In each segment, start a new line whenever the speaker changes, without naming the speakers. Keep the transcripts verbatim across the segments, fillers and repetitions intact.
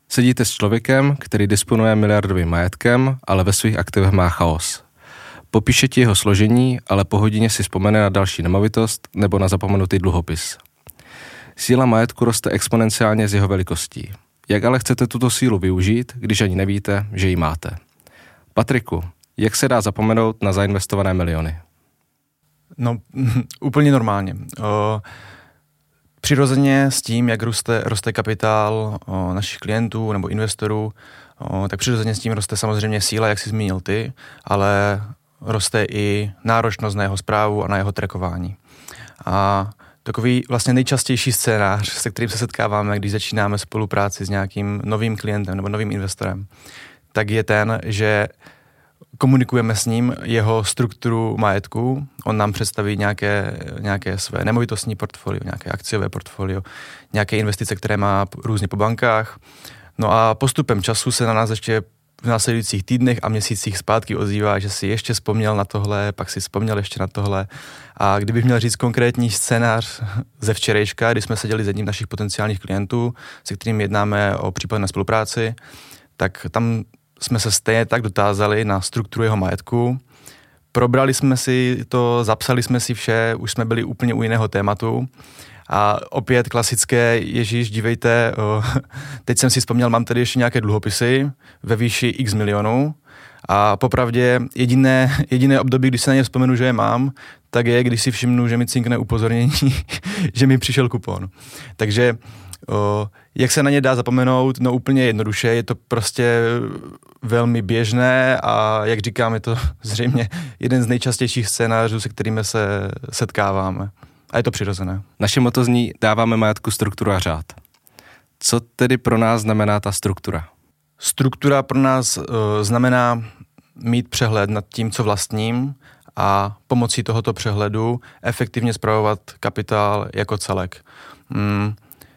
Sedíte s člověkem, který disponuje miliardovým majetkem, ale ve svých aktivech má chaos. Popíše ti jeho složení, ale po hodině si vzpomene na další nemovitost nebo na zapomenutý dluhopis. Síla majetku roste exponenciálně z jeho velikostí. Jak ale chcete tuto sílu využít, když ani nevíte, že ji máte? Patriku, jak se dá zapomenout na zainvestované miliony?
No, úplně normálně. O, přirozeně s tím, jak roste, roste kapitál o, našich klientů nebo investorů, o, tak přirozeně s tím roste samozřejmě síla, jak jsi zmínil ty, ale roste i náročnost na jeho správu a na jeho trackování. A takový vlastně nejčastější scénář, se kterým se setkáváme, když začínáme spolupráci s nějakým novým klientem nebo novým investorem, tak je ten, že komunikujeme s ním jeho strukturu majetku, on nám představí nějaké, nějaké své nemovitostní portfolio, nějaké akciové portfolio, nějaké investice, které má různě po bankách. No a postupem času se na nás ještě v následujících týdnech a měsících zpátky ozývá, že si ještě vzpomněl na tohle, pak si vzpomněl ještě na tohle. A kdybych měl říct konkrétní scénář ze včerejška, kdy jsme seděli s jedním našich potenciálních klientů, se kterým jednáme o případné spolupráci, tak tam jsme se stejně tak dotázali na strukturu jeho majetku. Probrali jsme si to, zapsali jsme si vše, už jsme byli úplně u jiného tématu. A opět klasické, Ježíš, dívejte, o, teď jsem si vzpomněl, mám tady ještě nějaké dluhopisy ve výši x milionů a popravdě jediné, jediné období, když se na ně vzpomenu, že je mám, tak je, když si všimnu, že mi cinkne upozornění, že mi přišel kupon. Takže o, jak se na ně dá zapomenout? No úplně jednoduše, je to prostě velmi běžné a jak říkám, je to zřejmě jeden z nejčastějších scénářů, se kterými se setkáváme. A je to přirozené.
Naše motto zní: dáváme majetku strukturu a řád. Co tedy pro nás znamená ta struktura?
Struktura pro nás uh, znamená mít přehled nad tím, co vlastním a pomocí tohoto přehledu efektivně spravovat kapitál jako celek. Hmm.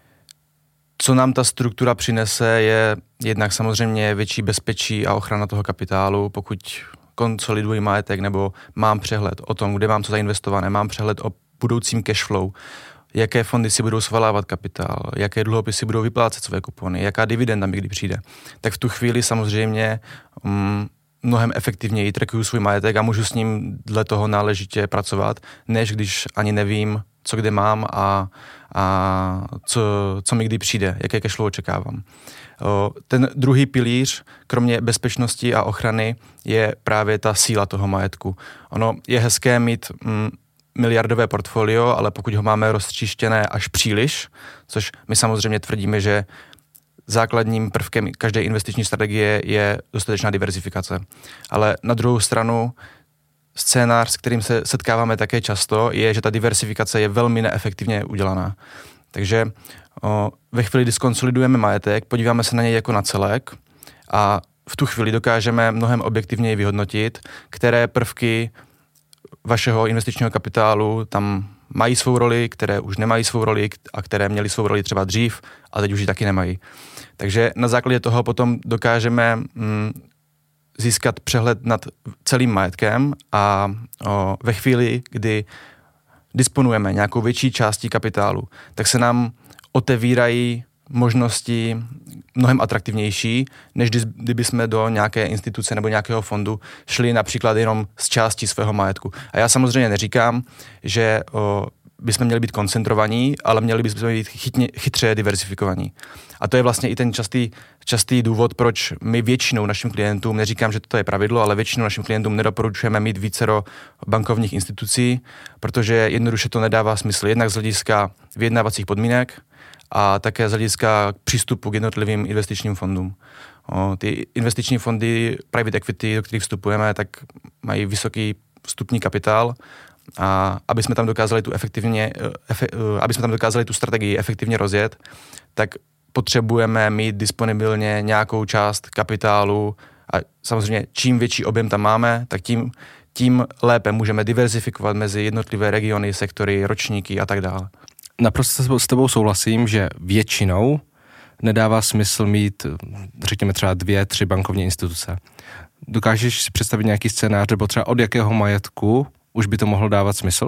Co nám ta struktura přinese, je jednak samozřejmě větší bezpečí a ochrana toho kapitálu, pokud konsoliduji majetek nebo mám přehled o tom, kde mám co zainvestované, mám přehled o budoucím cashflow, jaké fondy si budou svalávat kapitál, jaké dluhopisy budou vyplácet své kupony, jaká dividenda mi kdy přijde. Tak v tu chvíli samozřejmě um, mnohem efektivněji trackuju svůj majetek a můžu s ním dle toho náležitě pracovat, než když ani nevím, co kde mám a, a co, co mi kdy přijde, jaké cashflow očekávám. O, ten druhý pilíř, kromě bezpečnosti a ochrany, je právě ta síla toho majetku. Ono je hezké mít mm, miliardové portfolio, ale pokud ho máme roztříštěné až příliš, což my samozřejmě tvrdíme, že základním prvkem každé investiční strategie je dostatečná diverzifikace. Ale na druhou stranu scénář, s kterým se setkáváme také často, je, že ta diversifikace je velmi neefektivně udělaná. Takže o, ve chvíli, kdy skonsolidujeme majetek, podíváme se na něj jako na celek a v tu chvíli dokážeme mnohem objektivněji vyhodnotit, které prvky vašeho investičního kapitálu tam mají svou roli, které už nemají svou roli a které měly svou roli třeba dřív a teď už ji taky nemají. Takže na základě toho potom dokážeme mm, získat přehled nad celým majetkem a o, ve chvíli, kdy disponujeme nějakou větší částí kapitálu, tak se nám otevírají možnosti mnohem atraktivnější, než kdyby jsme do nějaké instituce nebo nějakého fondu šli například jenom z části svého majetku. A já samozřejmě neříkám, že o, bychom měli být koncentrovaní, ale měli bychom být chytně, chytře diversifikovaní. A to je vlastně i ten častý, častý důvod, proč my většinou našim klientům, neříkám, že to je pravidlo, ale většinou našim klientům nedoporučujeme mít vícero bankovních institucí, protože jednoduše to nedává smysl. Jednak z hlediska vyjednávacích podmínek a také z hlediska přístupu k jednotlivým investičním fondům. O, ty investiční fondy private equity, do kterých vstupujeme, tak mají vysoký vstupní kapitál a aby jsme tam dokázali tu efektivně, efe, aby jsme tam dokázali tu strategii efektivně rozjet, tak potřebujeme mít disponibilně nějakou část kapitálu a samozřejmě čím větší objem tam máme, tak tím, tím lépe můžeme diverzifikovat mezi jednotlivé regiony, sektory, ročníky a tak dále.
Naprosto s tebou souhlasím, že většinou nedává smysl mít, řekněme třeba dvě, tři bankovní instituce. Dokážeš si představit nějaký scénář, nebo třeba od jakého majetku už by to mohlo dávat smysl?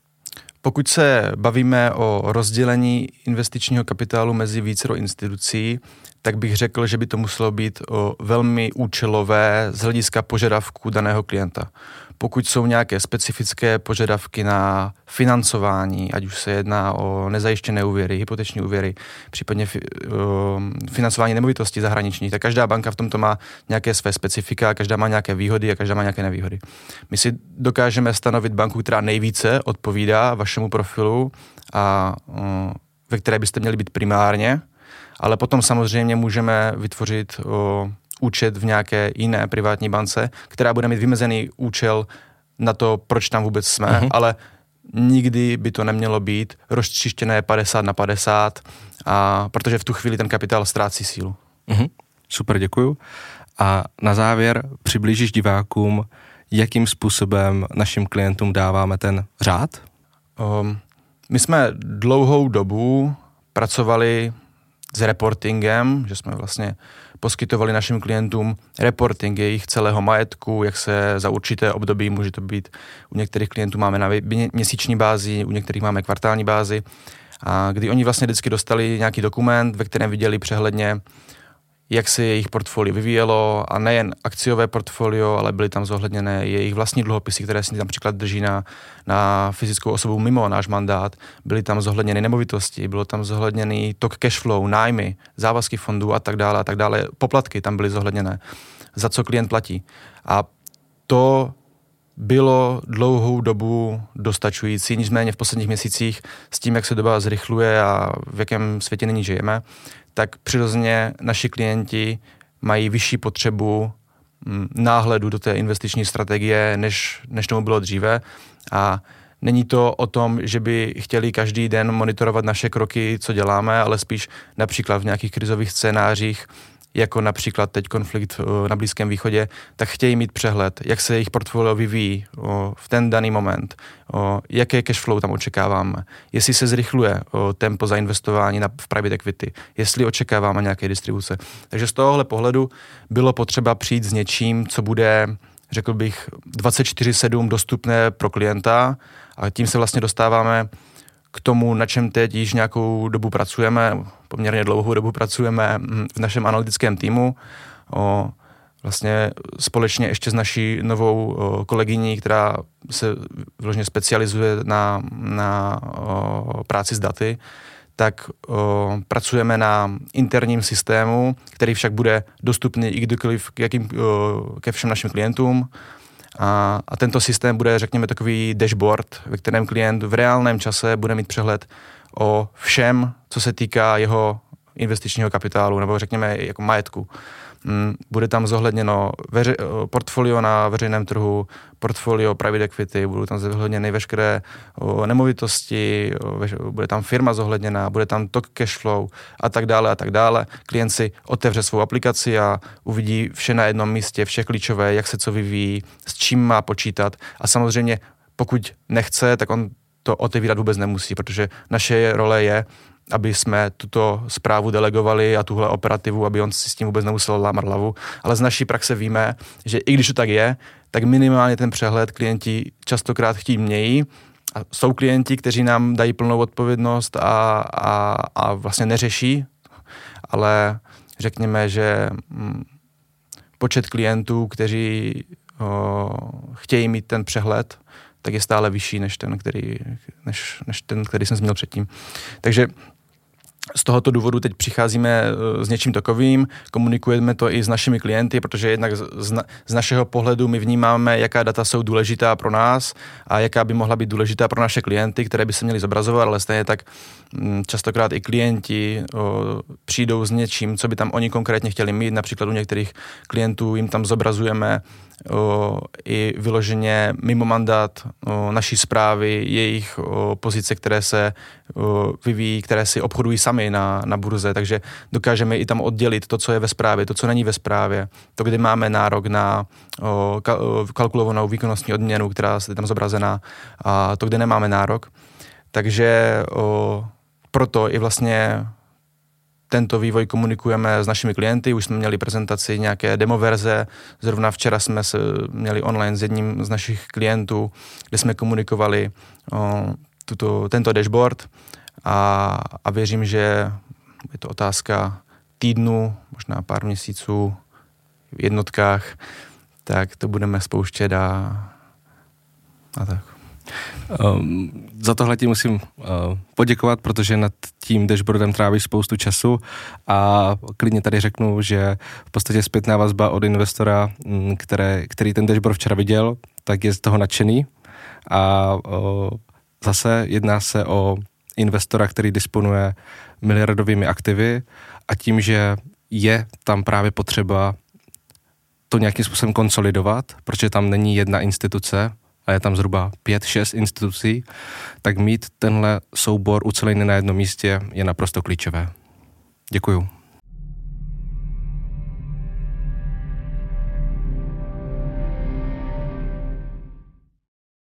Pokud se bavíme o rozdělení investičního kapitálu mezi vícero institucí, tak bych řekl, že by to muselo být o, velmi účelové z hlediska požadavků daného klienta. Pokud jsou nějaké specifické požadavky na financování, ať už se jedná o nezajištěné úvěry, hypoteční úvěry, případně fi, o, financování nemovitostí zahraničních, tak každá banka v tomto má nějaké své specifika, každá má nějaké výhody a každá má nějaké nevýhody. My si dokážeme stanovit banku, která nejvíce odpovídá vašemu profilu a o, ve které byste měli být primárně, ale potom samozřejmě můžeme vytvořit o, účet v nějaké jiné privátní bance, která bude mít vymezený účel na to, proč tam vůbec jsme, uh-huh. ale nikdy by to nemělo být roztříštěné padesát na padesát, a, protože v tu chvíli ten kapitál ztrácí sílu.
Uh-huh. Super, děkuju. A na závěr přiblížíš divákům, jakým způsobem našim klientům dáváme ten řád?
Um, my jsme dlouhou dobu pracovali s reportingem, že jsme vlastně poskytovali našim klientům reporting jejich celého majetku, jak se za určité období, může to být, u některých klientů máme na měsíční bázi, u některých máme kvartální bázi, a kdy oni vlastně vždycky dostali nějaký dokument, ve kterém viděli přehledně, jak se jejich portfolio vyvíjelo, a nejen akciové portfolio, ale byly tam zohledněné jejich vlastní dluhopisy, které si například drží na, na fyzickou osobu mimo náš mandát, byly tam zohledněny nemovitosti, bylo tam zohledněný tok cash flow, nájmy, závazky fondů a tak dále a tak dále, poplatky tam byly zohledněné, za co klient platí. A to bylo dlouhou dobu dostačující, nicméně v posledních měsících s tím, jak se doba zrychluje a v jakém světě nyní žijeme, tak přirozeně naši klienti mají vyšší potřebu náhledu do té investiční strategie, než, než tomu bylo dříve. A není to o tom, že by chtěli každý den monitorovat naše kroky, co děláme, ale spíš například v nějakých krizových scénářích, jako například teď konflikt na Blízkém východě, tak chtějí mít přehled, jak se jejich portfolio vyvíjí o, v ten daný moment, o, jaké cash flow tam očekáváme, jestli se zrychluje o, tempo zainvestování na, v private equity, jestli očekáváme nějaké distribuce. Takže z tohohle pohledu bylo potřeba přijít s něčím, co bude, řekl bych, dvacet čtyři sedm dostupné pro klienta, a tím se vlastně dostáváme k tomu, na čem teď již nějakou dobu pracujeme, poměrně dlouhou dobu pracujeme v našem analytickém týmu, o, vlastně společně ještě s naší novou o, kolegyní, která se vložně specializuje na, na o, práci s daty, tak o, pracujeme na interním systému, který však bude dostupný i kdykoliv k jakým, o, ke všem našim klientům. A, a tento systém bude, řekněme, takový dashboard, ve kterém klient v reálném čase bude mít přehled o všem, co se týká jeho investičního kapitálu, nebo řekněme jako majetku. Bude tam zohledněno veři, portfolio na veřejném trhu, portfolio private equity, budou tam zohledněny veškeré nemovitosti, bude tam firma zohledněná, bude tam tok cash flow a tak dále a tak dále. Klient si otevře svou aplikaci a uvidí vše na jednom místě, vše klíčové, jak se co vyvíjí, s čím má počítat, a samozřejmě pokud nechce, tak on to otevírat vůbec nemusí, protože naše role je, aby jsme tuto zprávu delegovali a tuhle operativu, aby on si s tím vůbec nemusel lámat hlavu. Ale z naší praxe víme, že i když to tak je, tak minimálně ten přehled klienti častokrát chtít mějí. A jsou klienti, kteří nám dají plnou odpovědnost a, a, a vlastně neřeší, ale řekněme, že hm, počet klientů, kteří o, chtějí mít ten přehled, tak je stále vyšší než ten, který, než, než ten, který jsem zmínil předtím. Takže z tohoto důvodu teď přicházíme s něčím takovým, komunikujeme to i s našimi klienty, protože jednak z, na, z našeho pohledu my vnímáme, jaká data jsou důležitá pro nás a jaká by mohla být důležitá pro naše klienty, které by se měly zobrazovat, ale stejně tak m, častokrát i klienti o, přijdou s něčím, co by tam oni konkrétně chtěli mít. Například u některých klientů jim tam zobrazujeme o, i vyloženě mimo mandát o, naší zprávy, jejich o, pozice, které se o, vyvíjí, které si obchodují sami na, na burze, takže dokážeme i tam oddělit to, co je ve zprávě, to, co není ve zprávě, to, kde máme nárok na o, ka, o, kalkulovanou výkonnostní odměnu, která je tam zobrazená, a to, kde nemáme nárok. Takže o, proto i vlastně tento vývoj komunikujeme s našimi klienty, už jsme měli prezentaci nějaké demo verze, zrovna včera jsme se měli online s jedním z našich klientů, kde jsme komunikovali o, tuto, tento dashboard a, a věřím, že je to otázka týdnu, možná pár měsíců v jednotkách, tak to budeme spouštět a, a tak.
Um, za tohle ti musím uh, poděkovat, protože nad tím dashboardem trávíš spoustu času a klidně tady řeknu, že v podstatě zpětná vazba od investora, které, který ten dashboard včera viděl, tak je z toho nadšený a uh, zase jedná se o investora, který disponuje miliardovými aktivy a tím, že je tam právě potřeba to nějakým způsobem konsolidovat, protože tam není jedna instituce, a je tam zhruba pět, šest institucí, tak mít tenhle soubor ucelený na jednom místě je naprosto klíčové. Děkuju.